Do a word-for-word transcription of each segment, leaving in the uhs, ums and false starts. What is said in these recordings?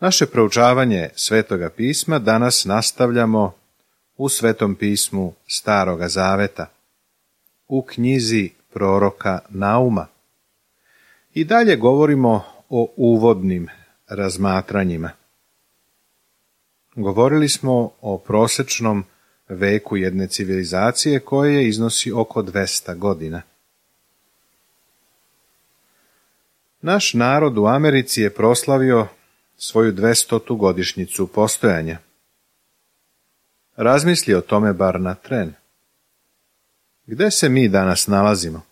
Naše proučavanje Svetoga pisma danas nastavljamo u Svetom pismu Staroga Zaveta, u knjizi proroka Nauma. I dalje govorimo o uvodnim razmatranjima. Govorili smo o prosječnom veku jedne civilizacije koje iznosi oko dvesta godina. Naš narod u Americi je proslavio svoju dvestotu godišnjicu postojanja. Razmisli o tome bar na tren. Gde se mi danas nalazimo?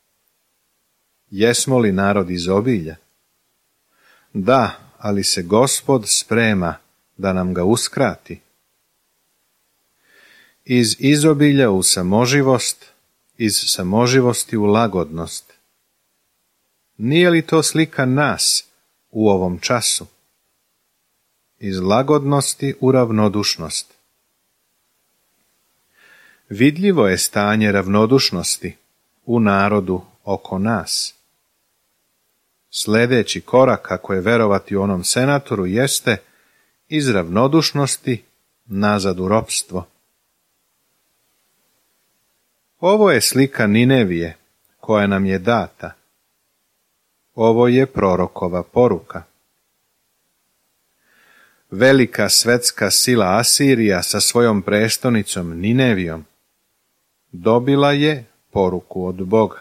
Jesmo li narod izobilja? Da, ali se Gospod sprema da nam ga uskrati. Iz izobilja u samoživost, iz samoživosti u lagodnost. Nije li to slika nas u ovom času? Iz lagodnosti u ravnodušnost. Vidljivo je stanje ravnodušnosti u narodu oko nas. Sljedeći korak, ako je verovati onom senatoru, jeste iz ravnodušnosti nazad u ropstvo. Ovo je slika Ninevije koja nam je data. Ovo je prorokova poruka. Velika svetska sila Asirija sa svojom prestonicom Ninevijom dobila je poruku od Boga.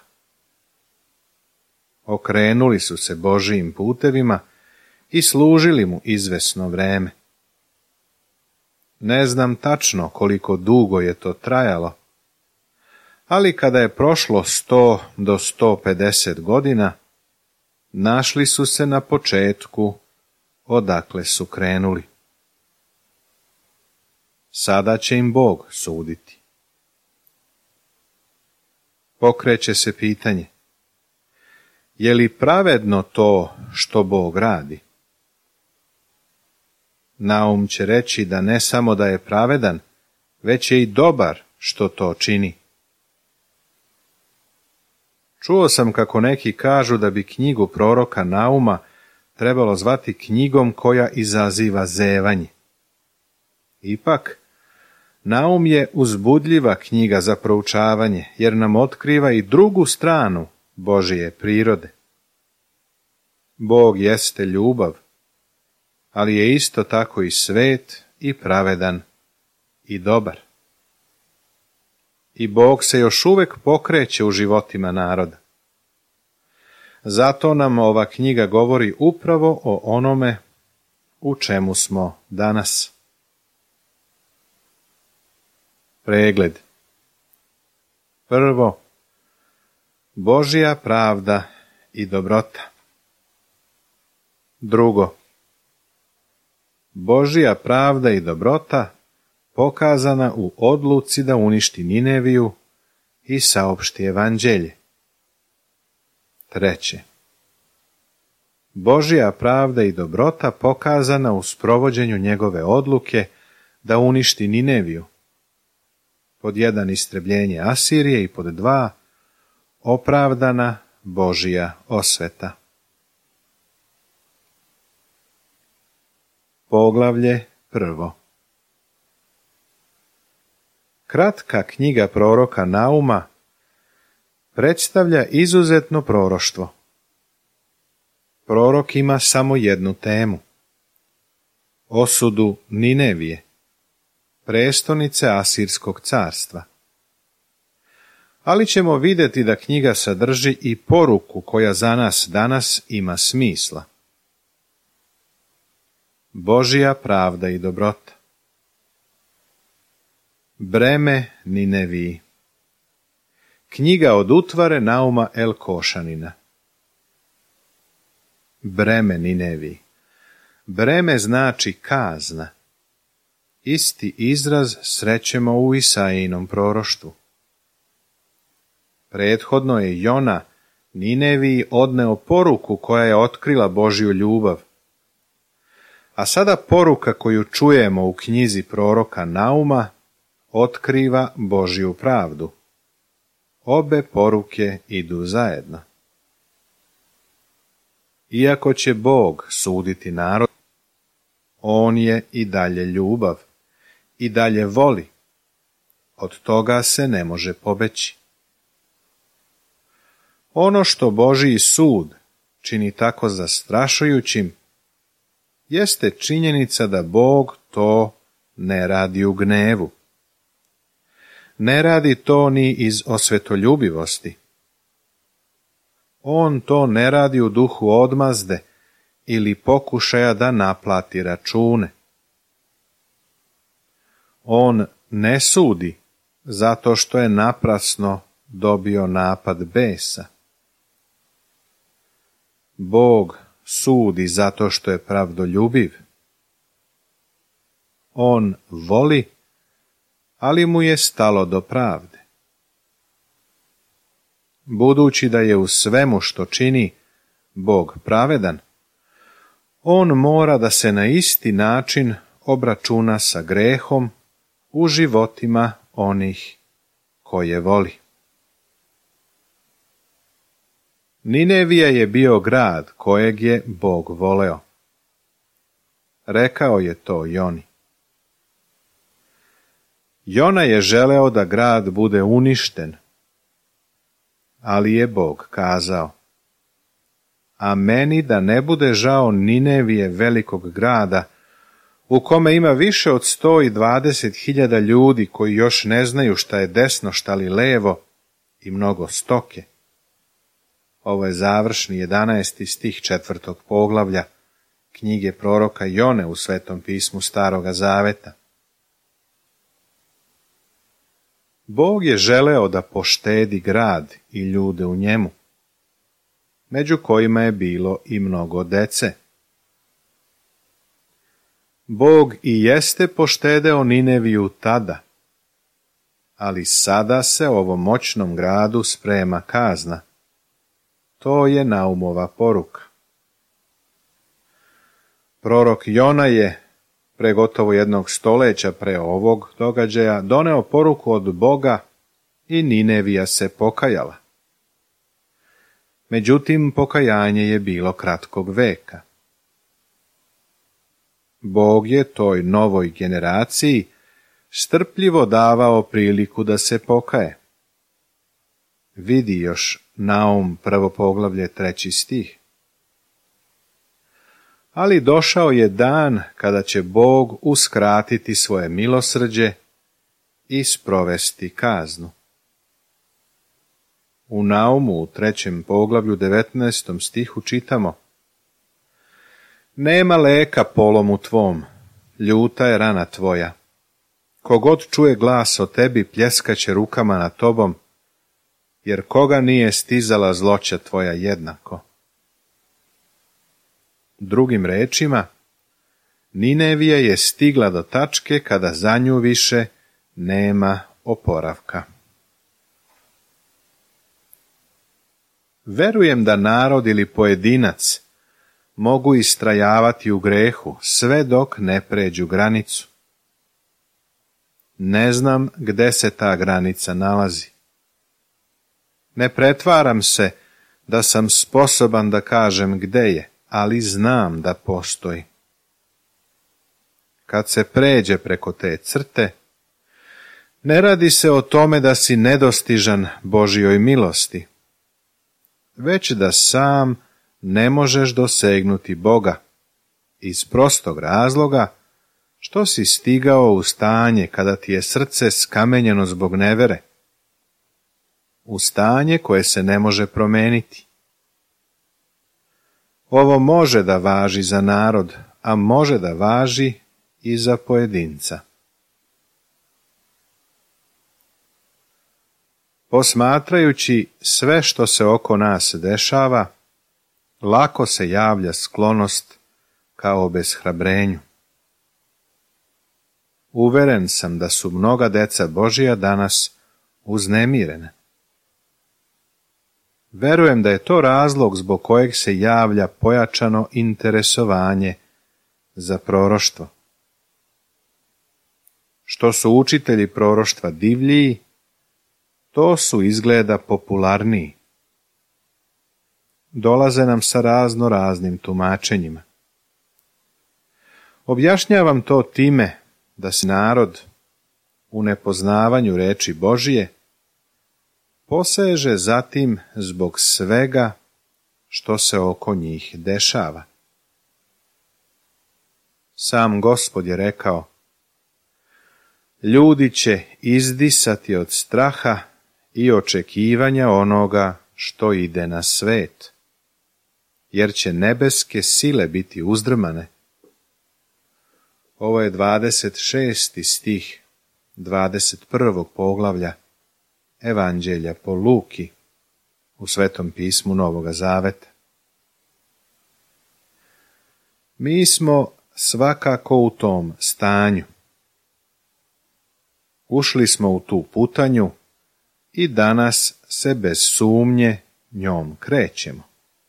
Okrenuli su se Božijim putevima i služili mu izvesno vreme. Ne znam tačno koliko dugo je to trajalo, ali kada je prošlo sto do sto pedeset godina, našli su se na početku odakle su krenuli. Sada će im Bog suditi. Pokreće se pitanje: je li pravedno to što Bog radi? Naum će reći da ne samo da je pravedan, već je i dobar što to čini. Čuo sam kako neki kažu da bi knjigu proroka Nauma trebalo zvati knjigom koja izaziva zevanje. Ipak, Naum je uzbudljiva knjiga za proučavanje, jer nam otkriva i drugu stranu Božije prirode. Bog jeste ljubav, ali je isto tako i svet i pravedan i dobar. I Bog se još uvijek pokreće u životima naroda. Zato nam ova knjiga govori upravo o onome u čemu smo danas. Pregled. Prvo, Božja pravda i dobrota. Drugo, Božja pravda i dobrota pokazana u odluci da uništi Nineviju i saopšti evanđelje. Treće, Božja pravda i dobrota pokazana u sprovođenju njegove odluke da uništi Nineviju. Pod jedan, istrebljenje Asirije, i pod dva, opravdana Božja osveta. Poglavlje prvo. Kratka knjiga proroka Nauma predstavlja izuzetno proroštvo. Prorok ima samo jednu temu: osudu Ninevije, prestonice Asirskog carstva. Ali ćemo vidjeti da knjiga sadrži i poruku koja za nas danas ima smisla. Božja pravda i dobrota. Breme Nineviji. Knjiga od utvare Nauma Elkošanina. Breme Nineviji. Breme znači kazna. Isti izraz srećemo u Isaijinom proroštvu. Prethodno je Jona Nineviji odneo poruku koja je otkrila Božju ljubav. A sada poruka koju čujemo u knjizi proroka Nauma otkriva Božju pravdu. Obe poruke idu zajedno. Iako će Bog suditi narod, On je i dalje ljubav, i dalje voli. Od toga se ne može pobeći. Ono što Božji sud čini tako zastrašujućim, jeste činjenica da Bog to ne radi u gnevu. Ne radi to ni iz osvetoljubivosti. On to ne radi u duhu odmazde ili pokušaja da naplati račune. On ne sudi zato što je naprasno dobio napad besa. Bog sudi zato što je pravdoljubiv. On voli, ali mu je stalo do pravde. Budući da je u svemu što čini Bog pravedan, on mora da se na isti način obračuna sa grehom u životima onih koje voli. Ninevija je bio grad kojeg je Bog voleo. Rekao je to Joni. Jona je želeo da grad bude uništen, ali je Bog kazao: a meni da ne bude žao Ninevije, velikog grada, u kome ima više od sto i dvadeset hiljada ljudi koji još ne znaju šta je desno, šta li levo, i mnogo stoke. Ovo je završni jedanaesti stih četvrtog poglavlja knjige proroka Jone u Svetom pismu Staroga Zaveta. Bog je želeo da poštedi grad i ljude u njemu, među kojima je bilo i mnogo dece. Bog i jeste poštedeo Nineviju tada, ali sada se ovom moćnom gradu sprema kazna. To je Naumova poruka. Prorok Jona je, pre gotovo jednog stoleća pre ovog događaja, doneo poruku od Boga i Ninevija se pokajala. Međutim, pokajanje je bilo kratkog veka. Bog je toj novoj generaciji strpljivo davao priliku da se pokaje. Vidi još Naum prvo poglavlje treći stih. Ali došao je dan kada će Bog uskratiti svoje milosrđe i sprovesti kaznu. U Naumu u trećem poglavlju devetnaestom stihu čitamo: nema leka polomu tvom, ljuta je rana tvoja. Kogod čuje glas o tebi, pljeskaće rukama nad tobom, jer koga nije stizala zloća tvoja jednako. Drugim rečima, Ninevija je stigla do tačke kada za nju više nema oporavka. Verujem da narod ili pojedinac mogu istrajavati u grehu sve dok ne pređu granicu. Ne znam gde se ta granica nalazi. Ne pretvaram se da sam sposoban da kažem gde je, ali znam da postoji. Kad se pređe preko te crte, ne radi se o tome da si nedostižan Božjoj milosti, već da sam ne možeš dosegnuti Boga, iz prostog razloga što si stigao u stanje kada ti je srce skamenjeno zbog nevere, u stanje koje se ne može promeniti. Ovo može da važi za narod, a može da važi i za pojedinca. Posmatrajući sve što se oko nas dešava, lako se javlja sklonost ka obeshrabrenju. Uveren sam da su mnoga deca Božija danas uznemirene. Verujem da je to razlog zbog kojeg se javlja pojačano interesovanje za proroštvo. Što su učitelji proroštva divljiji, to su izgleda popularniji. Dolaze nam sa razno raznim tumačenjima. Objašnjavam to time da se narod u nepoznavanju reči Božije poseže zatim zbog svega što se oko njih dešava. Sam Gospod je rekao: ljudi će izdisati od straha i očekivanja onoga što ide na svet, jer će nebeske sile biti uzdrmane. Ovo je dvadeset šesti stih dvadeset prvog poglavlja Evanđelja po Luki u Svetom pismu Novoga Zaveta. Mi smo svakako u tom stanju. Ušli smo u tu putanju i danas se bez sumnje njom krećemo.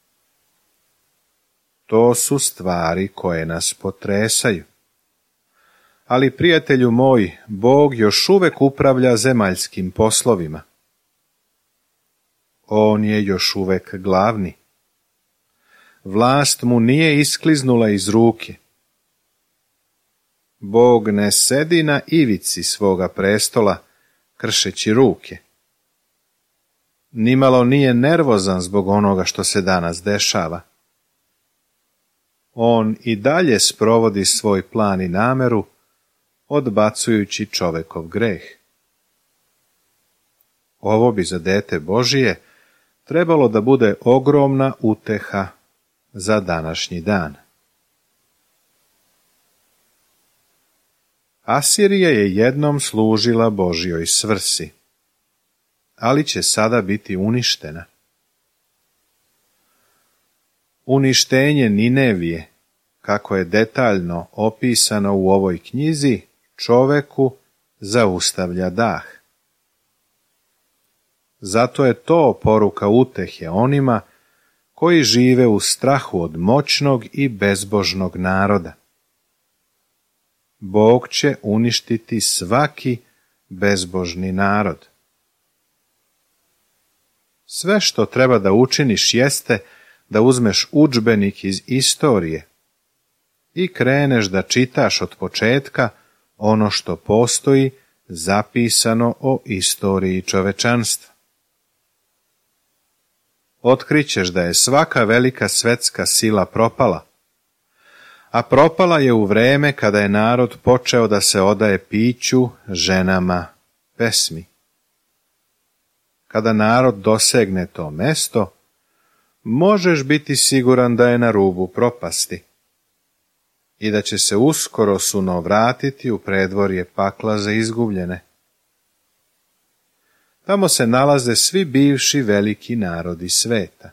To su stvari koje nas potresaju. Ali, prijatelju moj, Bog još uvek upravlja zemaljskim poslovima. On je još uvek glavni. Vlast mu nije iskliznula iz ruke. Bog ne sedi na ivici svoga prestola, kršeći ruke. Nimalo nije nervozan zbog onoga što se danas dešava. On i dalje sprovodi svoj plan i nameru, odbacujući čovekov greh. Ovo bi za dete Božije trebalo da bude ogromna uteha za današnji dan. Asirija je jednom služila Božjoj svrsi, ali će sada biti uništena. Uništenje Ninevije, kako je detaljno opisano u ovoj knjizi, čoveku zaustavlja dah. Zato je to poruka utehe onima koji žive u strahu od moćnog i bezbožnog naroda. Bog će uništiti svaki bezbožni narod. Sve što treba da učiniš jeste da uzmeš udžbenik iz istorije i kreneš da čitaš od početka ono što postoji zapisano o istoriji čovečanstva. Otkrićeš da je svaka velika svetska sila propala, a propala je u vreme kada je narod počeo da se odaje piću, ženama, pesmi. Kada narod dosegne to mesto, možeš biti siguran da je na rubu propasti i da će se uskoro suno vratiti u predvorje pakla za izgubljene. Tamo se nalaze svi bivši veliki narodi sveta.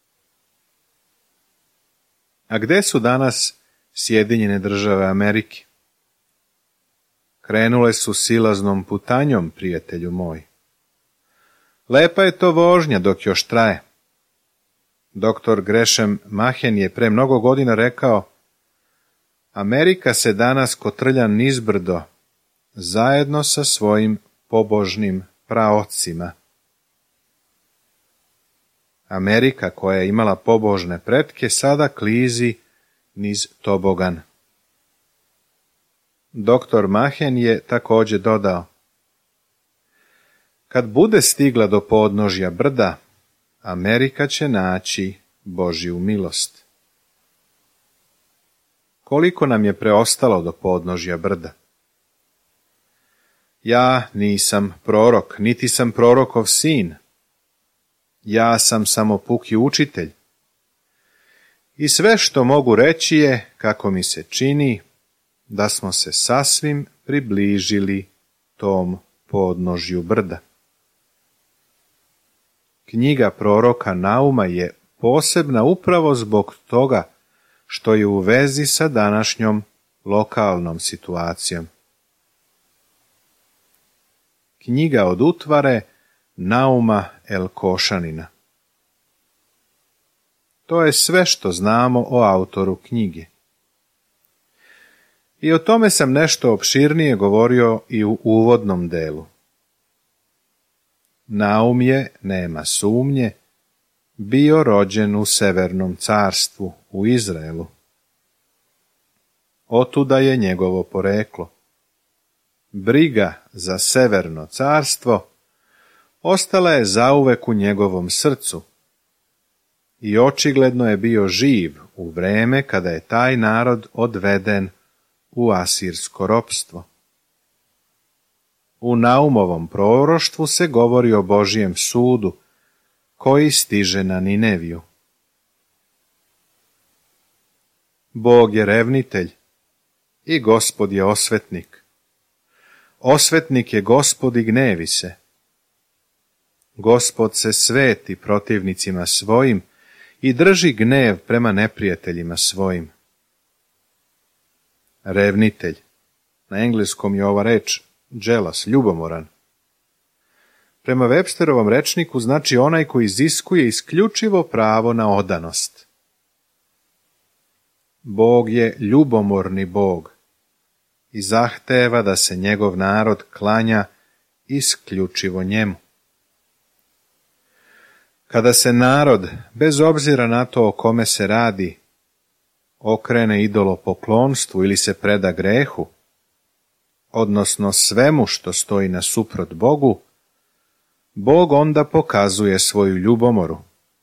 A gde su danas Sjedinjene države Amerike? Krenule su silaznom putanjom, prijatelju moj. Lepa je to vožnja dok još traje. Doktor Gresham Machen je pre mnogo godina rekao: Amerika se danas kotrlja nizbrdo, zajedno sa svojim pobožnim praocima. Amerika, koja je imala pobožne pretke, sada klizi niz tobogan. Doktor Machen je također dodao: kad bude stigla do podnožja brda, Amerika će naći Božju milost. Koliko nam je preostalo do podnožja brda? Ja nisam prorok, niti sam prorokov sin. Ja sam samo puki učitelj. I sve što mogu reći je, kako mi se čini, da smo se sasvim približili tom podnožju brda. Knjiga proroka Nauma je posebna upravo zbog toga što je u vezi sa današnjom lokalnom situacijom. Knjiga od utvare Nauma Elkošanina. To je sve što znamo o autoru knjige. I o tome sam nešto opširnije govorio i u uvodnom delu. Naum je, nema sumnje, bio rođen u Severnom carstvu u Izraelu. otuda je njegovo poreklo. Briga za severno carstvo ostala je zauvek u njegovom srcu i očigledno je bio živ u vreme kada je taj narod odveden u asirsko ropstvo. U Naumovom proroštvu se govori o Božijem sudu koji stiže na Nineviju. Bog je revnitelj i Gospod je osvetnik. Osvetnik je Gospod i gnevi se. Gospod se sveti protivnicima svojim i drži gnev prema neprijateljima svojim. Revnitelj, na engleskom je ova reč jealous, ljubomoran. Prema Websterovom rečniku znači onaj koji iziskuje isključivo pravo na odanost. Bog je ljubomorni Bog i zahteva da se njegov narod klanja isključivo njemu. Kada se narod, bez obzira na to o kome se radi, okrene idolopoklonstvu ili se preda grehu, odnosno svemu što stoji nasuprot Bogu, Bog onda pokazuje svoju ljubomoru.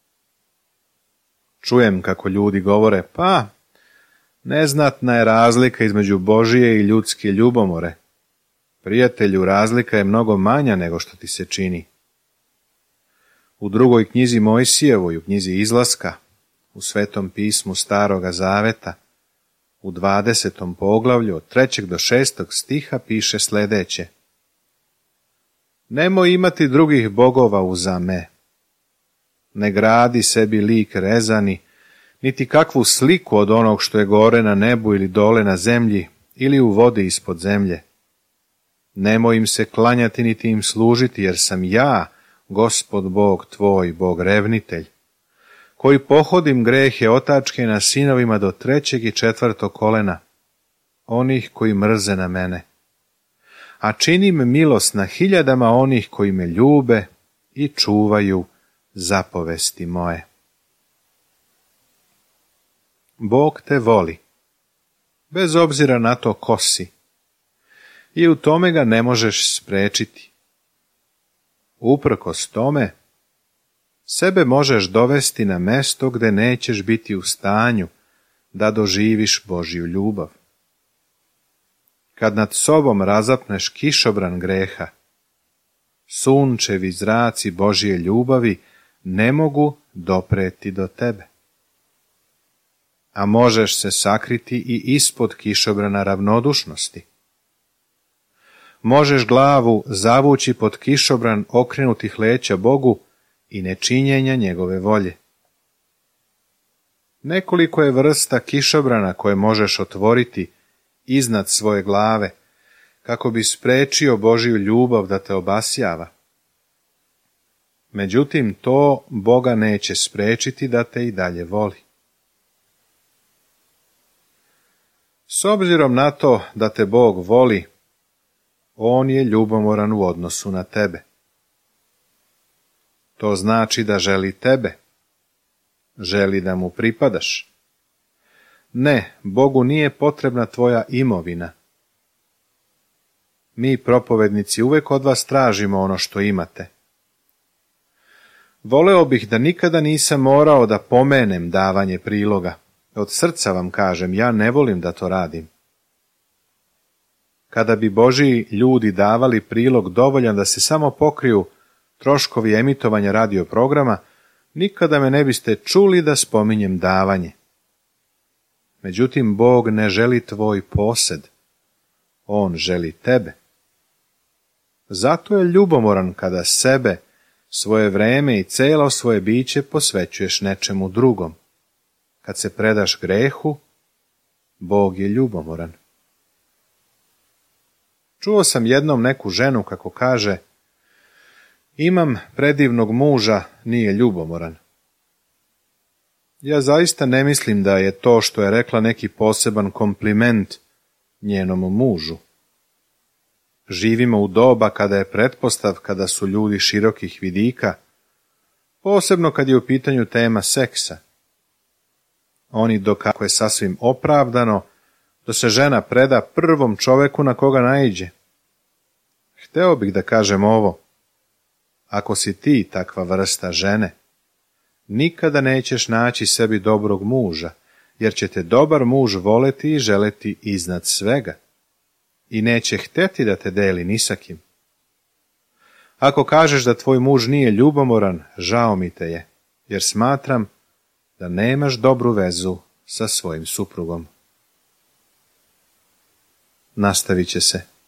Čujem kako ljudi govore, pa, neznatna je razlika između Božije i ljudske ljubomore. Prijatelju, razlika je mnogo manja nego što ti se čini. U drugoj knjizi Mojsijevoj, u knjizi Izlaska, u Svetom pismu Staroga Zaveta, u dvadesetom poglavlju od trećeg do šestog stiha piše sljedeće. Nemoj imati drugih bogova uza me. Ne gradi sebi lik rezani, niti kakvu sliku od onog što je gore na nebu ili dole na zemlji ili u vodi ispod zemlje. Nemoj im se klanjati niti im služiti, jer sam ja, Gospod Bog tvoj, Bog revnitelj, koji pohodim grehe otačke na sinovima do trećeg i četvrtog kolena, onih koji mrze na mene, a činim milost na hiljadama onih koji me ljube i čuvaju zapovesti moje. Bog te voli, bez obzira na to ko si, i u tome ga ne možeš spriječiti. Uprkos tome, sebe možeš dovesti na mesto gde nećeš biti u stanju da doživiš Božju ljubav. Kad nad sobom razapneš kišobran greha, sunčevi zraci Božje ljubavi ne mogu dopreti do tebe. A možeš se sakriti i ispod kišobrana ravnodušnosti. Možeš glavu zavući pod kišobran okrenutih leća Bogu i nečinjenja njegove volje. Nekoliko je vrsta kišobrana koje možeš otvoriti iznad svoje glave, kako bi sprečio Božju ljubav da te obasjava. Međutim, to Boga neće sprečiti da te i dalje voli. S obzirom na to da te Bog voli, on je ljubomoran u odnosu na tebe. To znači da želi tebe. Želi da mu pripadaš. Ne, Bogu nije potrebna tvoja imovina. Mi, propovednici, uvek od vas tražimo ono što imate. Voleo bih da nikada nisam morao da pomenem davanje priloga. Od srca vam kažem, ja ne volim da to radim. Kada bi Božji ljudi davali prilog dovoljan da se samo pokriju troškovi emitovanja radio programa, nikada me ne biste čuli da spominjem davanje. Međutim, Bog ne želi tvoj posed. On želi tebe. Zato je ljubomoran kada sebe, svoje vreme i celo svoje biće posvećuješ nečemu drugom. Kad se predaš grehu, Bog je ljubomoran. Čuo sam jednom neku ženu kako kaže, imam predivnog muža, nije ljubomoran. Ja zaista ne mislim da je to što je rekla neki poseban kompliment njenom mužu. Živimo u doba kada je pretpostavka da su ljudi širokih vidika, posebno kad je u pitanju tema seksa. Oni, dok kako je sasvim opravdano, da se žena preda prvom čoveku na koga naiđe. Hteo bih da kažem ovo. Ako si ti takva vrsta žene, nikada nećeš naći sebi dobrog muža, jer će te dobar muž voleti i želeti iznad svega i neće hteti da te deli ni sa kim. Ako kažeš da tvoj muž nije ljubomoran, žao mi te je, jer smatram da nemaš dobru vezu sa svojim suprugom. Nastavit će se.